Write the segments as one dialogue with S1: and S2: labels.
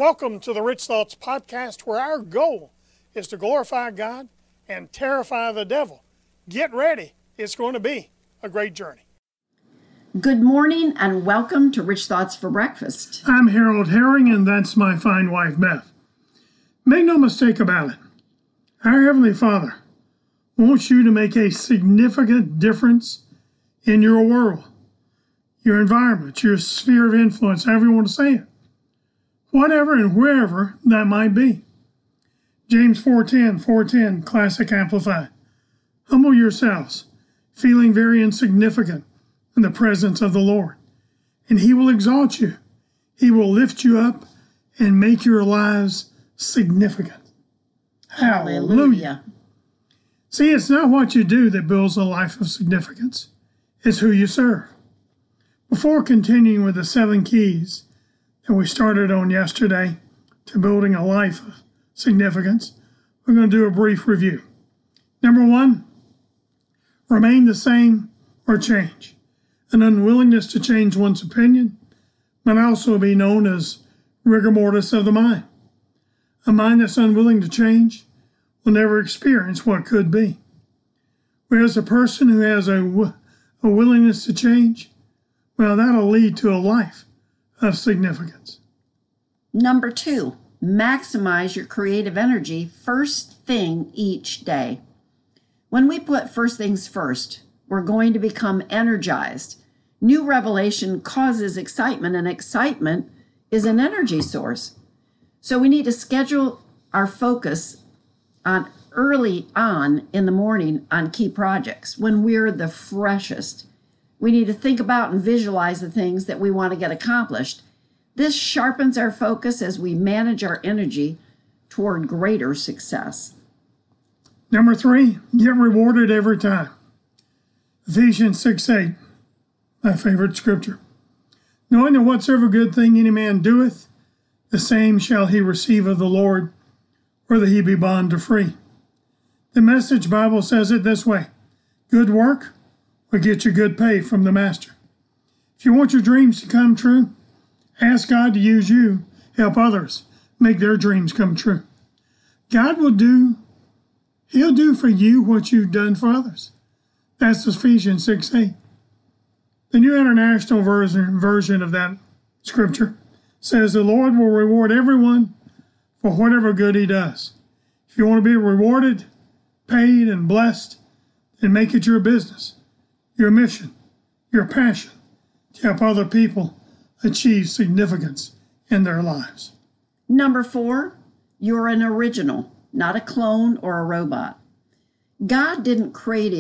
S1: Welcome to the Rich Thoughts Podcast, where our goal is to glorify God and terrify the devil. Get ready. It's going to be a great journey.
S2: Good morning and welcome to Rich Thoughts for Breakfast.
S3: I'm Harold Herring, and that's my fine wife, Beth. Make no mistake about it. Our Heavenly Father wants you to make a significant difference in your world, your environment, your sphere of influence, however you want to say it. Whatever and wherever that might be. James 4:10, Classic Amplified. Humble yourselves, feeling very insignificant in the presence of the Lord, and He will exalt you. He will lift you up and make your lives significant. Hallelujah. See, it's not what you do that builds a life of significance. It's who you serve. Before continuing with the 7 keys that we started on yesterday to building a life of significance, we're going to do a brief review. Number 1, remain the same or change. An unwillingness to change one's opinion might also be known as rigor mortis of the mind. A mind that's unwilling to change will never experience what could be. Whereas a person who has a willingness to change, well, that'll lead to a life of significance.
S2: Number 2, maximize your creative energy first thing each day. When we put first things first, we're going to become energized. New revelation causes excitement, and excitement is an energy source. So we need to schedule our focus on early on in the morning on key projects when we're the freshest. We need to think about and visualize the things that we want to get accomplished. This sharpens our focus as we manage our energy toward greater success.
S3: Number 3, get rewarded every time. Ephesians 6:8, my favorite scripture. Knowing that whatsoever good thing any man doeth, the same shall he receive of the Lord, whether he be bond or free. The Message Bible says it this way: good work will get you good pay from the Master. If you want your dreams to come true, ask God to use you, help others make their dreams come true. God will do, He'll do for you what you've done for others. That's Ephesians 6:8. The New International Version of that scripture says the Lord will reward everyone for whatever good he does. If you want to be rewarded, paid, and blessed, then make it your business, your mission, your passion to help other people achieve significance in their lives.
S2: Number 4, you're an original, not a clone or a robot. God didn't create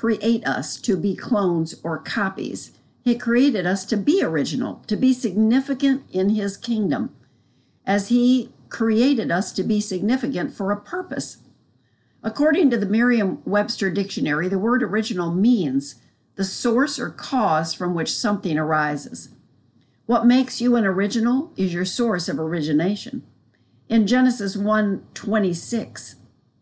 S2: us to be clones or copies. He created us to be original, to be significant in His kingdom, as He created us to be significant for a purpose. According to the Merriam-Webster Dictionary, the word original means the source or cause from which something arises. What makes you an original is your source of origination. In Genesis 1:26,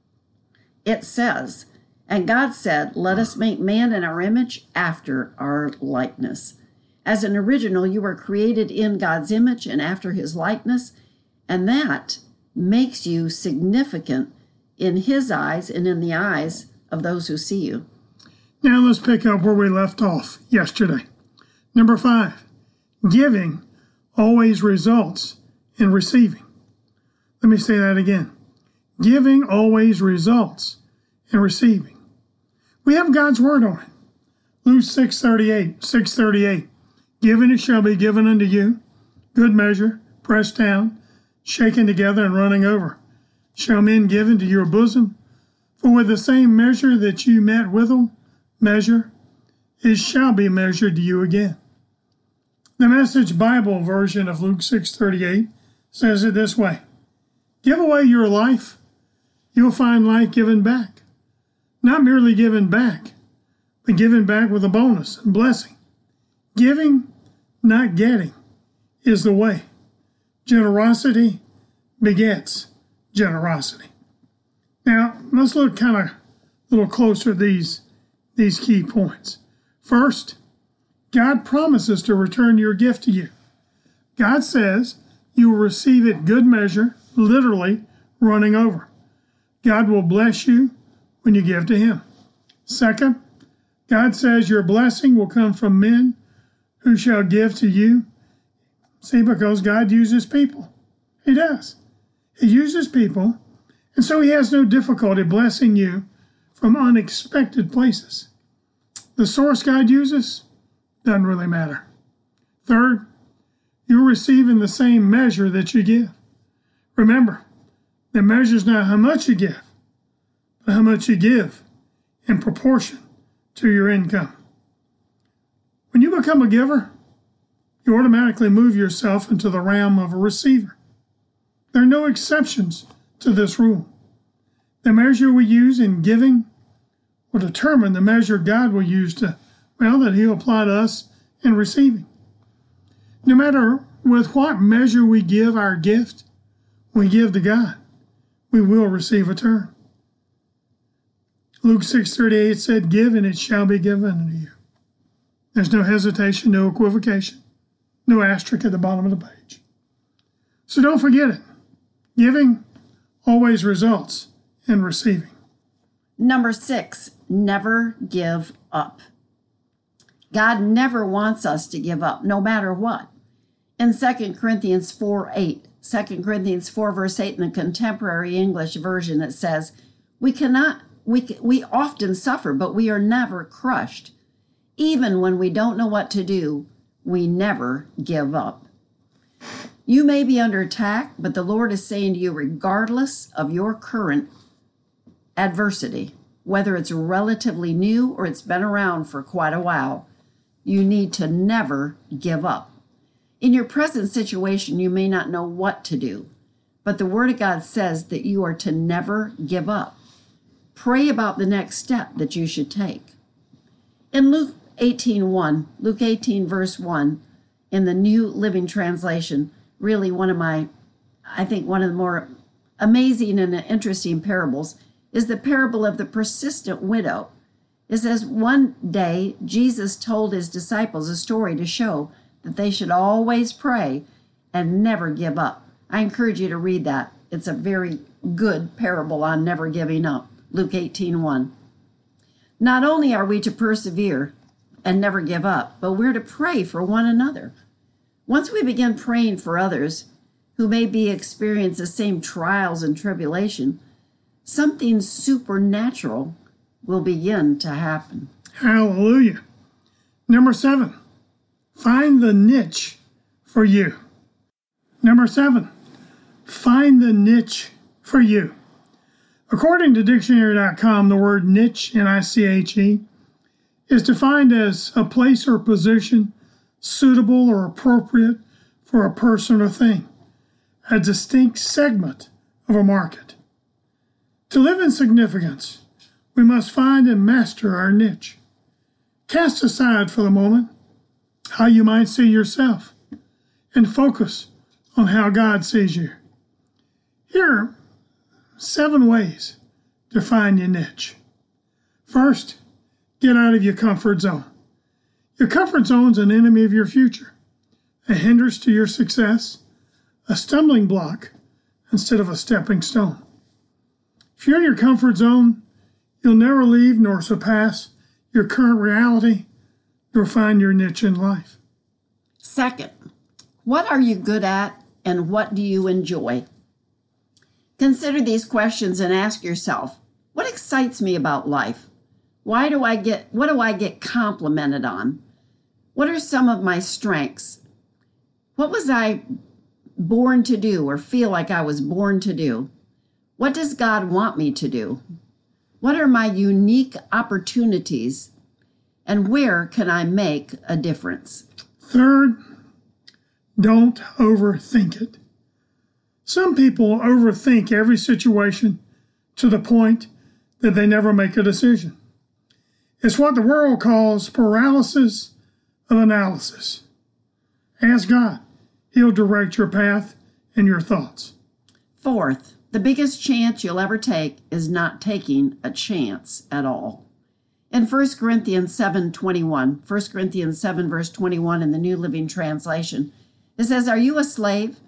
S2: it says, "And God said, let us make man in our image after our likeness." As an original, you are created in God's image and after His likeness, and that makes you significant in His eyes and in the eyes of those who see you.
S3: Now let's pick up where we left off yesterday. Number 5, giving always results in receiving. Let me say that again. Giving always results in receiving. We have God's word on it. Luke 6:38. Given it shall be given unto you. Good measure, pressed down, shaken together, and running over. Shall men give into your bosom? For with the same measure that you met withal, measure, it shall be measured to you again. The Message Bible version of Luke 6:38 says it this way: give away your life, you'll find life given back. Not merely given back, but given back with a bonus and blessing. Giving, not getting, is the way. Generosity begets generosity. Now, let's look kind of a little closer at these key points. First, God promises to return your gift to you. God says you will receive it good measure, literally running over. God will bless you when you give to him. Second, God says your blessing will come from men who shall give to you. See, because God uses people. He does. He uses people, and so he has no difficulty blessing you from unexpected places. The source God uses doesn't really matter. Third, you'll receive in the same measure that you give. Remember, the measure is not how much you give, but how much you give in proportion to your income. When you become a giver, you automatically move yourself into the realm of a receiver. There are no exceptions to this rule. The measure we use in giving will determine the measure God will use that he'll apply to us in receiving. No matter with what measure we give our gift, we give to God, we will receive a return. Luke 6:38 said, "Give and it shall be given unto you." There's no hesitation, no equivocation, no asterisk at the bottom of the page. So don't forget it. Giving always results in receiving.
S2: Number 6, never give up. God never wants us to give up, no matter what. In 2 Corinthians 4:8, 2 Corinthians 4 verse 8 in the Contemporary English Version, it says, we often suffer, but we are never crushed. Even when we don't know what to do, we never give up. You may be under attack, but the Lord is saying to you, regardless of your current adversity, whether it's relatively new or it's been around for quite a while, you need to never give up. In your present situation, you may not know what to do, but the Word of God says that you are to never give up. Pray about the next step that you should take. In Luke 18 verse 1, in the New Living Translation, really one of the more amazing and interesting parables is the parable of the persistent widow. It says, one day Jesus told his disciples a story to show that they should always pray and never give up. I encourage you to read that. It's a very good parable on never giving up. Luke 18:1. Not only are we to persevere and never give up, but we're to pray for one another. Once we begin praying for others who may be experiencing the same trials and tribulation, something supernatural will begin to happen.
S3: Hallelujah. Number 7, find the niche for you. Number 7, find the niche for you. According to dictionary.com, the word niche, N-I-C-H-E, is defined as a place or position suitable or appropriate for a person or thing, a distinct segment of a market. To live in significance, we must find and master our niche. Cast aside for the moment how you might see yourself and focus on how God sees you. Here are 7 ways to find your niche. First, get out of your comfort zone. Your comfort zone is an enemy of your future, a hindrance to your success, a stumbling block instead of a stepping stone. If you're in your comfort zone, you'll never leave nor surpass your current reality nor find your niche in life.
S2: Second, what are you good at and what do you enjoy? Consider these questions and ask yourself, what excites me about life? What do I get complimented on? What are some of my strengths? What was I born to do or feel like I was born to do? What does God want me to do? What are my unique opportunities? And where can I make a difference?
S3: Third, don't overthink it. Some people overthink every situation to the point that they never make a decision. It's what the world calls paralysis of analysis. Ask God. He'll direct your path and your thoughts.
S2: Fourth, the biggest chance you'll ever take is not taking a chance at all. In 1 Corinthians 7:21, 1 Corinthians 7 verse 21 in the New Living Translation, it says, "Are you a slave?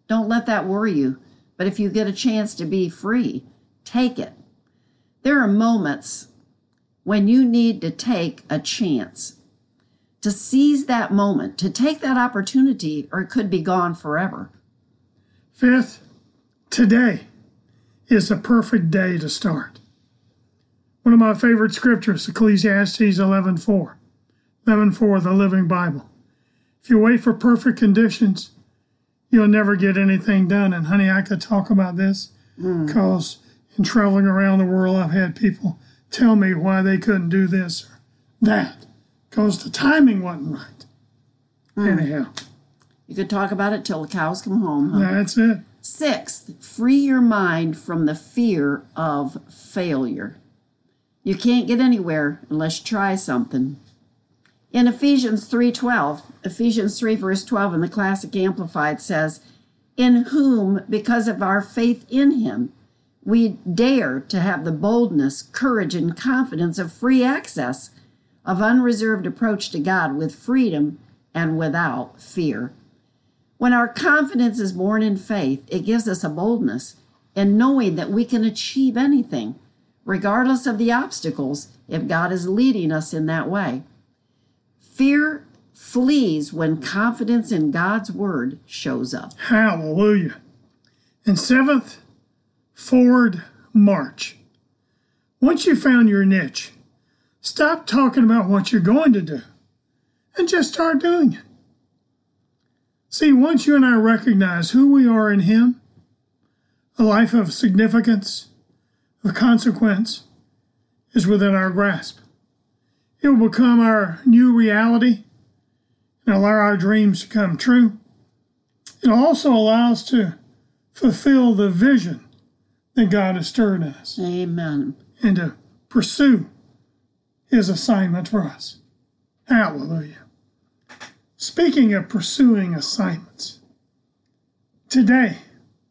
S2: Don't let that worry you. But if you get a chance to be free, take it. There are moments when you need to take a chance, to seize that moment, to take that opportunity, or it could be gone forever.
S3: Fifth, today is a perfect day to start. One of my favorite scriptures, Ecclesiastes 11:4. 11:4, the Living Bible. If you wait for perfect conditions, you'll never get anything done. And honey, I could talk about this because in traveling around the world, I've had people tell me why they couldn't do this or that because the timing wasn't right. Anyhow.
S2: You could talk about it till the cows come home. Huh?
S3: That's it.
S2: Sixth, free your mind from the fear of failure. You can't get anywhere unless you try something. In Ephesians 3:12, Ephesians 3 verse 12 in the Classic Amplified says, in whom, because of our faith in him, we dare to have the boldness, courage, and confidence of free access, of unreserved approach to God with freedom and without fear. When our confidence is born in faith, it gives us a boldness in knowing that we can achieve anything, regardless of the obstacles, if God is leading us in that way. Fear flees when confidence in God's word shows up.
S3: Hallelujah. And seventh, forward march. Once you found your niche, stop talking about what you're going to do and just start doing it. See, once you and I recognize who we are in him, a life of significance, of consequence, is within our grasp. It will become our new reality and allow our dreams to come true. It'll also allow us to fulfill the vision that God has stirred in us.
S2: Amen.
S3: And to pursue his assignment for us. Hallelujah. Speaking of pursuing assignments, today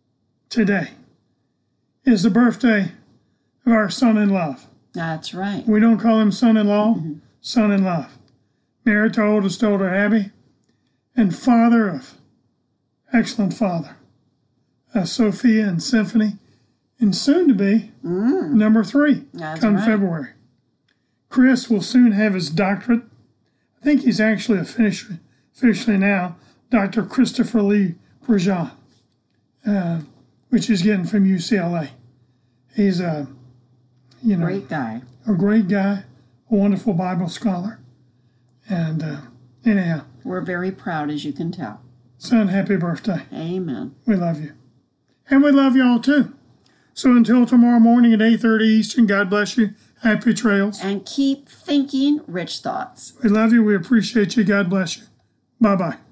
S3: is the birthday of our son-in-love.
S2: That's right.
S3: We don't call him son-in-law, son-in-love. Married to oldest daughter, Abby, and father of excellent father, Sophia and Symphony, and soon to be number 3 come February. Chris will soon have his doctorate. I think he's actually officially now Dr. Christopher Lee Prejean, which he's getting from UCLA. He's a
S2: great guy,
S3: a wonderful Bible scholar, and anyhow,
S2: we're very proud, as you can tell.
S3: Son, happy birthday!
S2: Amen.
S3: We love you, and we love y'all too. So until tomorrow morning at 8:30 Eastern, God bless you. Happy trails,
S2: and keep thinking rich thoughts.
S3: We love you. We appreciate you. God bless you. Bye-bye.